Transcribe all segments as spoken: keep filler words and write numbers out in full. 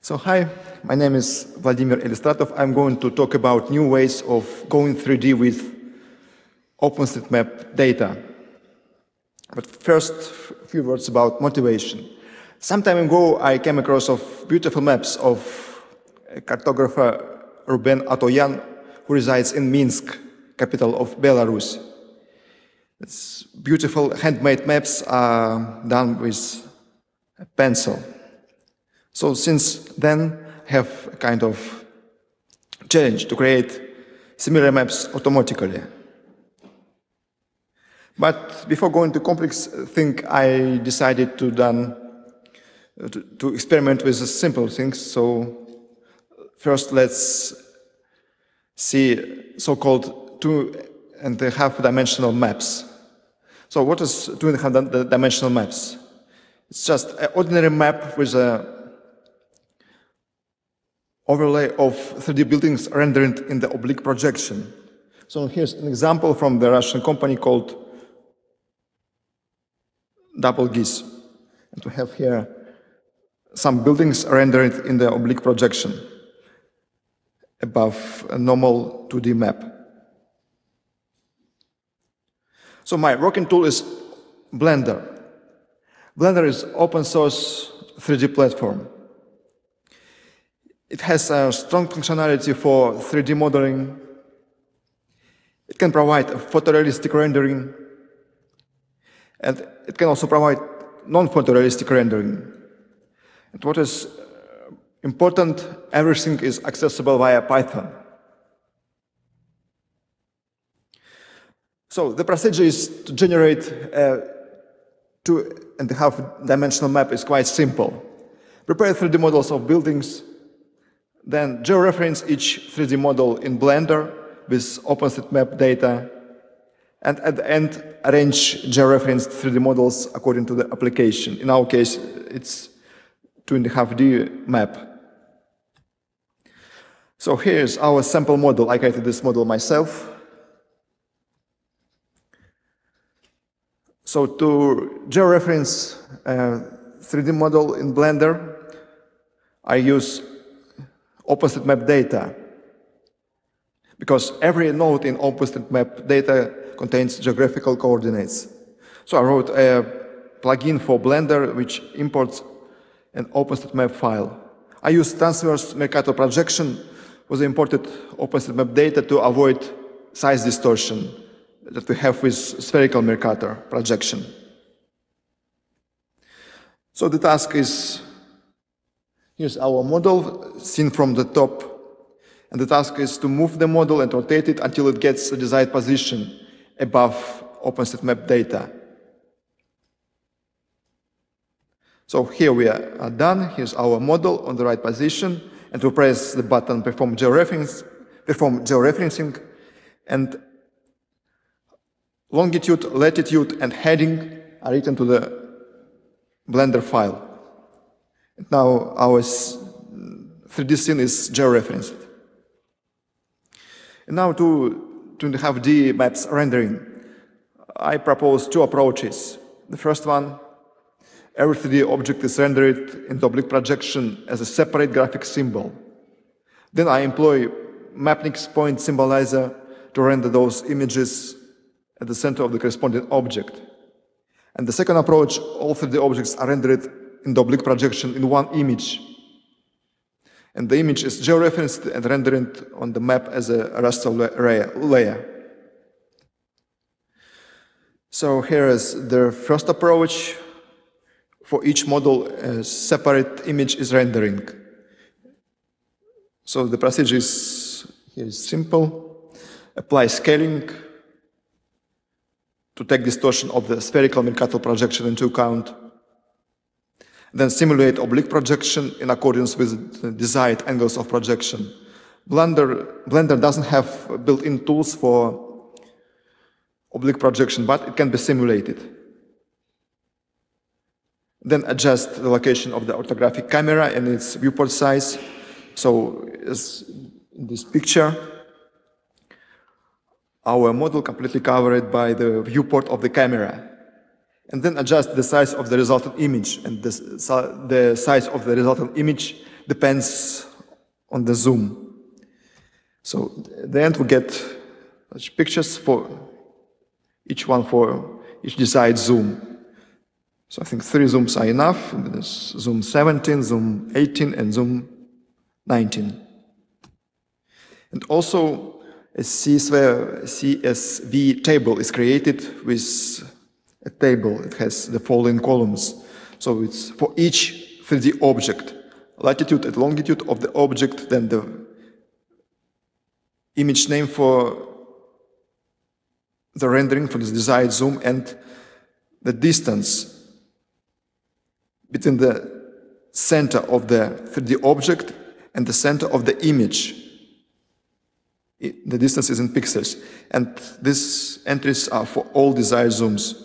So hi, my name is Vladimir Elistratov. I'm going to talk about new ways of going three D with OpenStreetMap data. But first, a few words about motivation. Some time ago, I came across of beautiful maps of a cartographer Ruben Atoyan, who resides in Minsk, capital of Belarus. It's beautiful handmade maps are done with a pencil. So since then, I have a kind of challenge to create similar maps automatically. But before going to complex thing, I decided to done to, to experiment with the simple things. So first, let's see so-called two and a half dimensional maps. So what is two and a half dimensional maps? It's just an ordinary map with a overlay of three D buildings rendered in the oblique projection. So here's an example from the Russian company called Double Geese. And we have here some buildings rendered in the oblique projection above a normal two D map. So my working tool is Blender. Blender is open source three D platform. It has a strong functionality for three D modeling. It can provide a photorealistic rendering. And it can also provide non-photorealistic rendering. And what is important, everything is accessible via Python. So the procedure is to generate a two and a half dimensional map is quite simple. Prepare three D models of buildings, then georeference each three D model in Blender with OpenStreetMap data, and at the end, arrange georeferenced three D models according to the application. In our case, it's two and a half D map. So here's our sample model. I created this model myself. So to georeference a three D model in Blender, I use OpenStreetMap data, because every node in OpenStreetMap data contains geographical coordinates. So I wrote a plugin for Blender which imports an OpenStreetMap file. I use transverse Mercator projection with the imported OpenStreetMap data to avoid size distortion that we have with spherical Mercator projection. So the task is, here's our model seen from the top, and the task is to move the model and rotate it until it gets the desired position above OpenStreetMap data. So here we are done. Here's our model on the right position, and we press the button perform georeference, perform georeferencing, and longitude, latitude, and heading are written to the Blender file. And now our three D scene is georeferenced. And now to two and a half D maps rendering, I propose two approaches. The first one, every three D object is rendered in the oblique projection as a separate graphic symbol. Then I employ Mapnik's point symbolizer to render those images at the center of the corresponding object. And the second approach, all three D objects are rendered in the oblique projection in one image. And the image is georeferenced and rendered on the map as a raster layer. So here is the first approach. For each model, a separate image is rendering. So the procedure is, here is simple. Apply scaling to take distortion of the spherical Mercator projection into account. Then simulate oblique projection in accordance with the desired angles of projection. Blender, Blender doesn't have built-in tools for oblique projection, but it can be simulated. Then adjust the location of the orthographic camera and its viewport size. So as in this picture, our model completely covered by the viewport of the camera. And then adjust the size of the resultant image. And this, the size of the resultant image depends on the zoom. So at the end we get such pictures for each one for each desired zoom. So I think three zooms are enough. There's zoom seventeen, zoom eighteen, and zoom nineteen. And also a C S V table is created with a table. It has the following columns. So it's for each three D object, latitude and longitude of the object, then the image name for the rendering for the desired zoom, and the distance between the center of the three D object and the center of the image. The distance is in pixels. And these entries are for all desired zooms.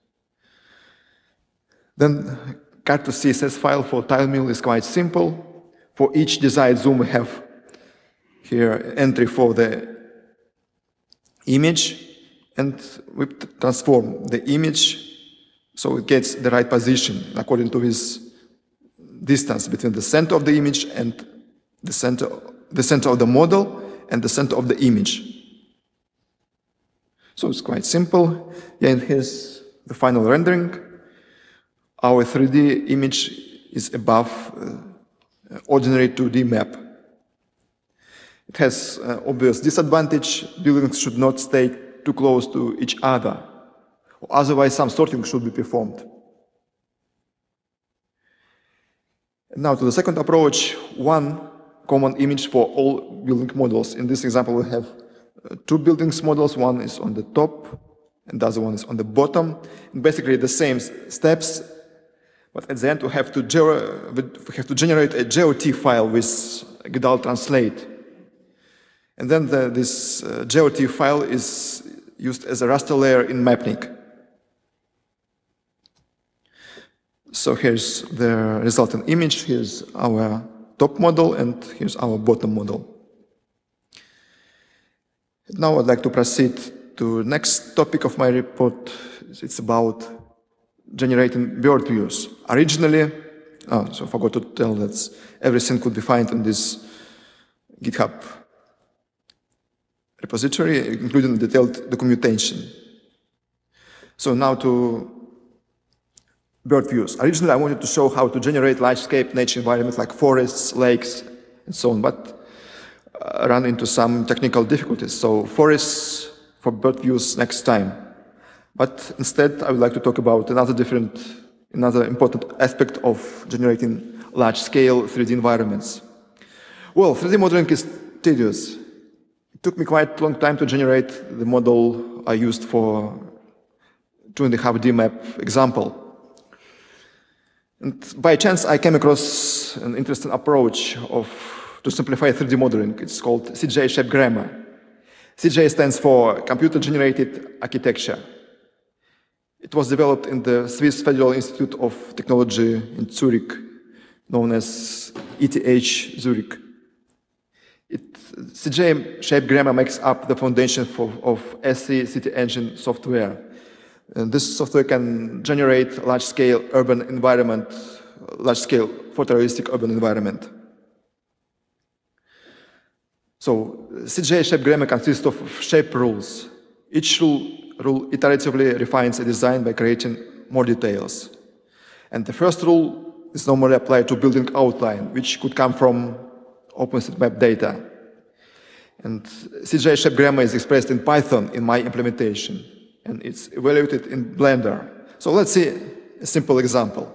Then cut to C S S file for tile mill is quite simple. For each desired zoom we have here entry for the image, and we transform the image so it gets the right position according to this distance between the center of the image and the center, the center of the model and the center of the image. So it's quite simple. Yeah, and here's the final rendering. Our three D image is above uh, ordinary two D map. It has uh, obvious disadvantage. Buildings should not stay too close to each other, or otherwise some sorting should be performed. And now to the second approach, one common image for all building models. In this example, we have uh, two buildings models. One is on the top, and the other one is on the bottom. And basically the same steps, but at the end we have to, we have to generate a G O T file with Gdal translate. And then the, this uh, G O T file is used as a raster layer in Mapnik. So here's the resultant image. Here's our top model, and here's our bottom model. Now I'd like to proceed to the next topic of my report. It's about generating bird views. Originally, oh, so I forgot to tell that everything could be found in this GitHub repository, including the detailed documentation. So now to bird views. Originally, I wanted to show how to generate large-scale nature environments like forests, lakes, and so on, but uh, ran into some technical difficulties. So forests for bird views next time. But instead, I would like to talk about another different, another important aspect of generating large-scale three D environments. Well, three D modeling is tedious. It took me quite a long time to generate the model I used for two and a half D map example. And by chance, I came across an interesting approach of, to simplify three D modeling. It's called C J Shape Grammar. C J stands for Computer-Generated Architecture. It was developed in the Swiss Federal Institute of Technology in Zurich, known as E T H Zurich. It, C J Shape Grammar makes up the foundation for, of S three City Engine software. And this software can generate large-scale urban environment, large-scale photorealistic urban environment. So C J Shape Grammar consists of shape rules. Each rule, rule iteratively refines a design by creating more details. And the first rule is normally applied to building outline, which could come from OpenStreetMap data. And C J Shape Grammar is expressed in Python in my implementation, and it's evaluated in Blender. So let's see a simple example.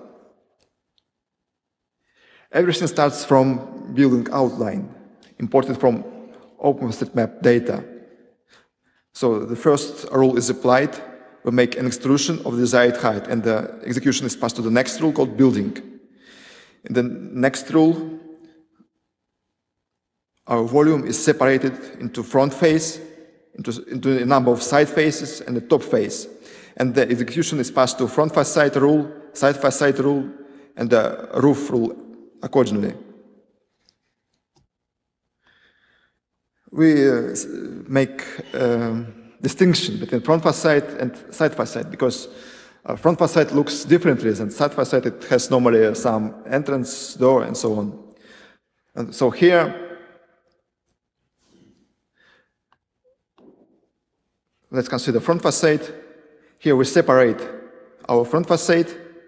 Everything starts from building outline, imported from OpenStreetMap data. So the first rule is applied. We make an extrusion of the desired height, and the execution is passed to the next rule called building. In the next rule, our volume is separated into front face, into, into a number of side faces, and the top face. And the execution is passed to front facade rule, side facade rule, and the roof rule accordingly. We uh, make a distinction between front facade and side facade because uh, front facade looks differently than side facade. It has normally some entrance door and so on. And so here, let's consider front facade. Here we separate our front facade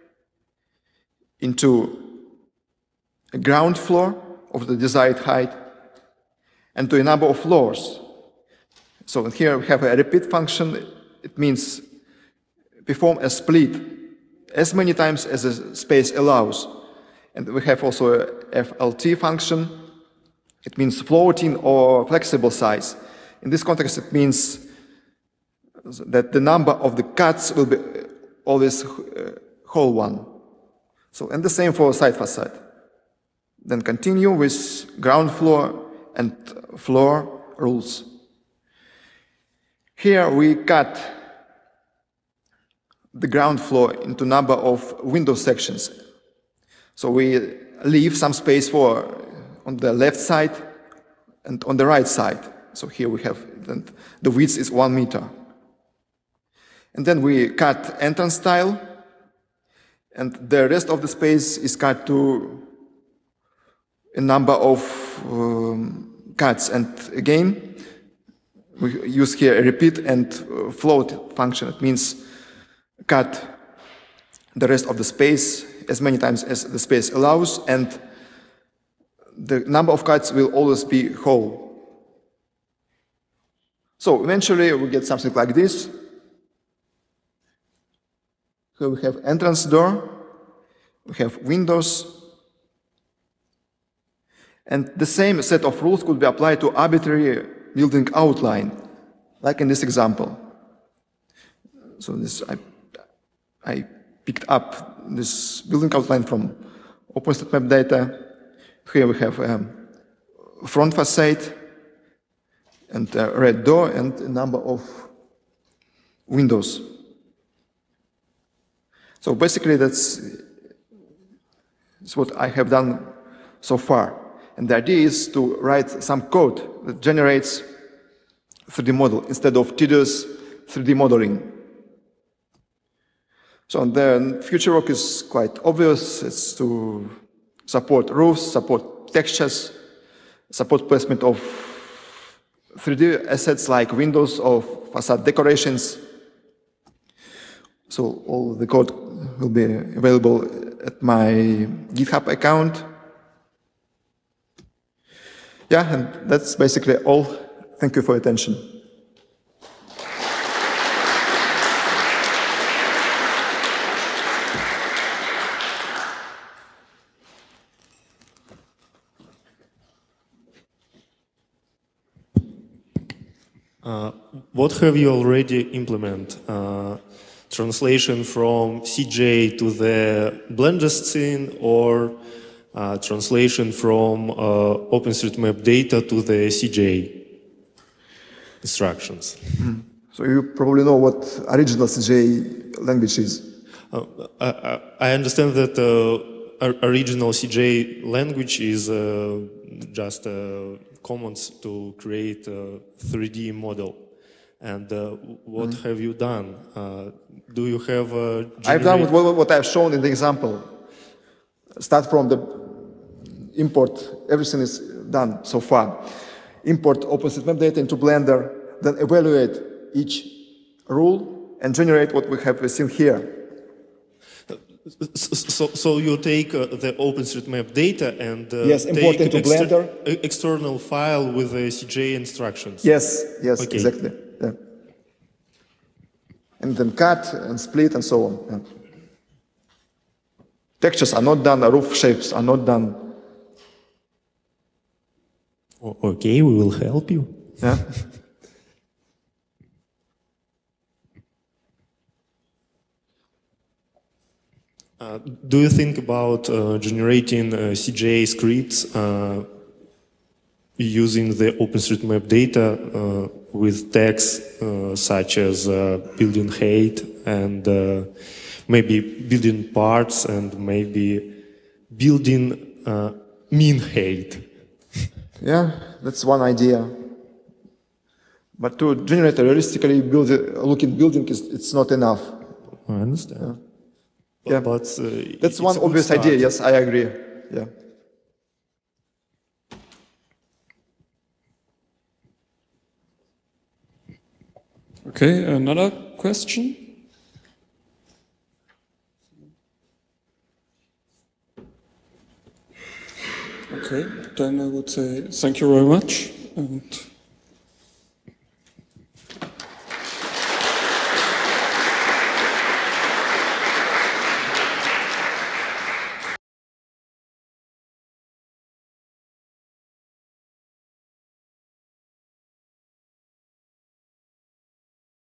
into a ground floor of the desired height and to a number of floors. So here we have a repeat function. It means perform a split as many times as the space allows. And we have also a F L T function. It means floating or flexible size. In this context, it means that the number of the cuts will be always uh, whole one. So, and the same for side facade. Then continue with ground floor and floor rules. Here we cut the ground floor into number of window sections. So we leave some space for on the left side and on the right side. So here we have the width is one meter. And then we cut entrance tile, and the rest of the space is cut to a number of um, cuts. And again, we use here a repeat and float function. It means cut the rest of the space as many times as the space allows, and the number of cuts will always be whole. So eventually we get something like this. So we have entrance door, we have windows, and the same set of rules could be applied to arbitrary building outline, like in this example. So this I, I picked up this building outline from OpenStreetMap data. Here we have a front facade and a red door and a number of windows. So basically that's, that's what I have done so far. And the idea is to write some code that generates three D model instead of tedious three D modeling. So the future work is quite obvious. It's to support roofs, support textures, support placement of three D assets like windows or facade decorations. So all the code will be available at my GitHub account. Yeah, and that's basically all. Thank you for your attention. Uh, what have you already implemented? Uh, translation from C J to the Blender scene, or uh, translation from uh, OpenStreetMap data to the C J instructions? Mm. So you probably know what original C J language is. Uh, I, I understand that uh, original C J language is uh, just uh, commands to create a three D model. And uh, what mm-hmm. have you done? Uh, do you have a I've done what, what I've shown in the example. Start from the import, everything is done so far. Import OpenStreetMap data into Blender, then evaluate each rule and generate what we have seen here. So, so you take uh, the OpenStreetMap data and uh, yes, import take into exter Blender. external file with the C J instructions. Yes, yes, okay. exactly. Yeah. And then cut and split and so on. Yeah. Textures are not done, roof shapes are not done. Okay, we will help you. Yeah. Uh, do you think about uh, generating uh, C J scripts uh, using the OpenStreetMap data uh, with tags uh, such as uh, building height and uh, maybe building parts and maybe building uh, mean height? Yeah, that's one idea. But to generate a realistically build looking building, is it's not enough. I understand. Yeah. But, yeah. but uh, that's one obvious idea. Yes, I agree. Yeah. Okay, another question? Okay, then I would say thank you very much. And